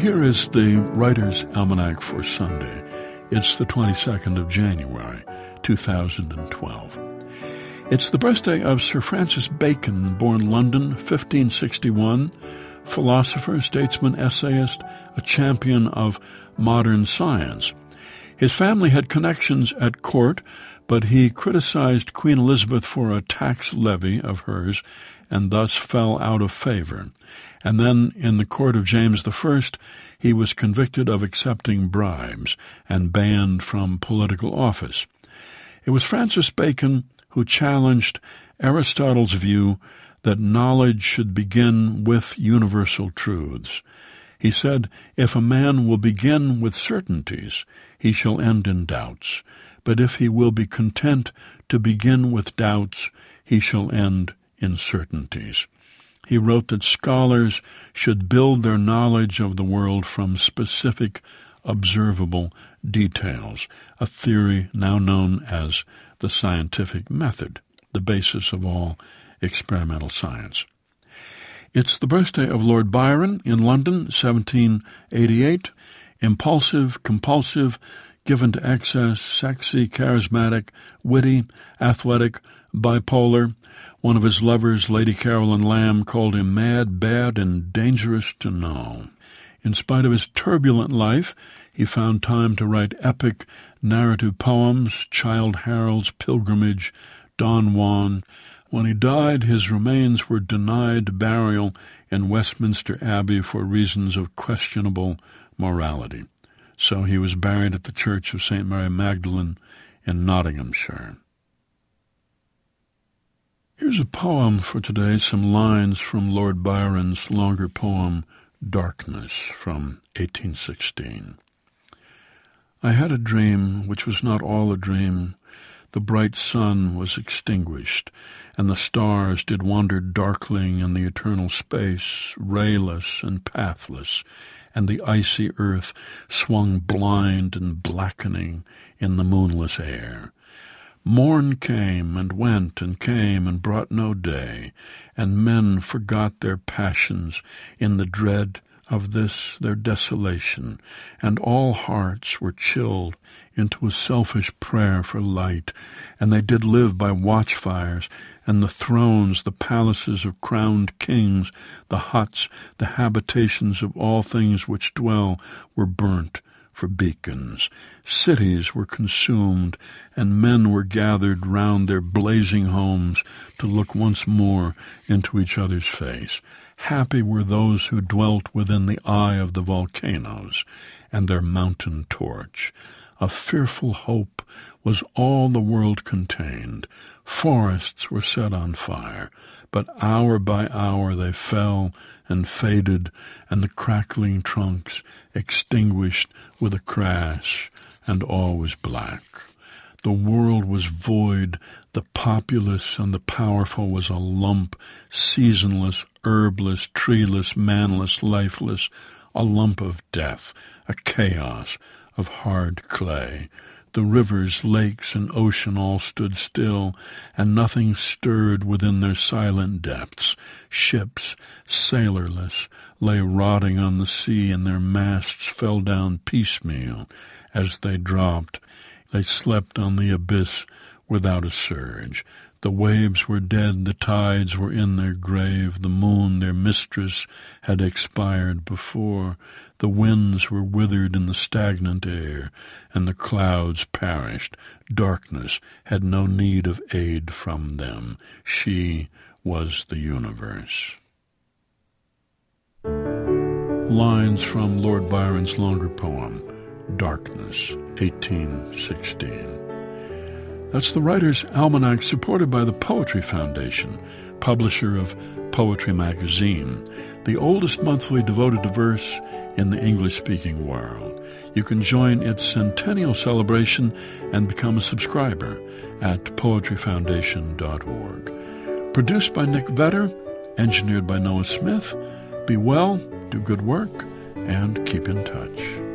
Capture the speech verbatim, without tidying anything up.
here is the Writer's Almanac for Sunday. It's the twenty-second of January, two thousand twelve. It's the birthday of Sir Francis Bacon, born London, fifteen sixty-one, philosopher, statesman, essayist, a champion of modern science. His family had connections at court, but he criticized Queen Elizabeth for a tax levy of hers and thus fell out of favor. And then, in the court of James the First, he was convicted of accepting bribes and banned from political office. It was Francis Bacon who challenged Aristotle's view that knowledge should begin with universal truths. He said, "If a man will begin with certainties, he shall end in doubts. But if he will be content to begin with doubts, he shall end in certainties." He wrote that scholars should build their knowledge of the world from specific, observable details, a theory now known as the scientific method, the basis of all experimental science. It's the birthday of Lord Byron in London, seventeen eighty-eight. Impulsive, compulsive, given to excess, sexy, charismatic, witty, athletic, bipolar. One of his lovers, Lady Caroline Lamb, called him mad, bad, and dangerous to know. In spite of his turbulent life, he found time to write epic narrative poems, Childe Harold's Pilgrimage, Don Juan. When he died, his remains were denied burial in Westminster Abbey for reasons of questionable morality. So he was buried at the Church of Saint Mary Magdalene in Nottinghamshire. Here's a poem for today, some lines from Lord Byron's longer poem, Darkness, from eighteen sixteen. I had a dream which was not all a dream. The bright sun was extinguished, and the stars did wander darkling in the eternal space, rayless and pathless, and the icy earth swung blind and blackening in the moonless air. Morn came and went and came and brought no day, and men forgot their passions in the dread of this their desolation, and all hearts were chilled into a selfish prayer for light, and they did live by watchfires, and the thrones, the palaces of crowned kings, the huts, the habitations of all things which dwell, were burnt for beacons. Cities were consumed, and men were gathered round their blazing homes to look once more into each other's face. Happy were those who dwelt within the eye of the volcanoes and their mountain torch. A fearful hope was all the world contained. Forests were set on fire, but hour by hour they fell and faded, and the crackling trunks extinguished with a crash, and all was black. The world was void, the populous and the powerful was a lump, seasonless, herbless, treeless, manless, lifeless, a lump of death, a chaos of hard clay. The rivers, lakes, and ocean all stood still, and nothing stirred within their silent depths. Ships, sailorless, lay rotting on the sea, and their masts fell down piecemeal as they dropped. They slept on the abyss without a surge. The waves were dead, the tides were in their grave, the moon, their mistress, had expired before. The winds were withered in the stagnant air, and the clouds perished. Darkness had no need of aid from them. She was the universe. Lines from Lord Byron's longer poem, Darkness, eighteen sixteen. That's the Writer's Almanac, supported by the Poetry Foundation, publisher of Poetry Magazine, the oldest monthly devoted to verse in the English-speaking world. You can join its centennial celebration and become a subscriber at poetry foundation dot org. Produced by Nick Vetter, engineered by Noah Smith. Be well, do good work, and keep in touch.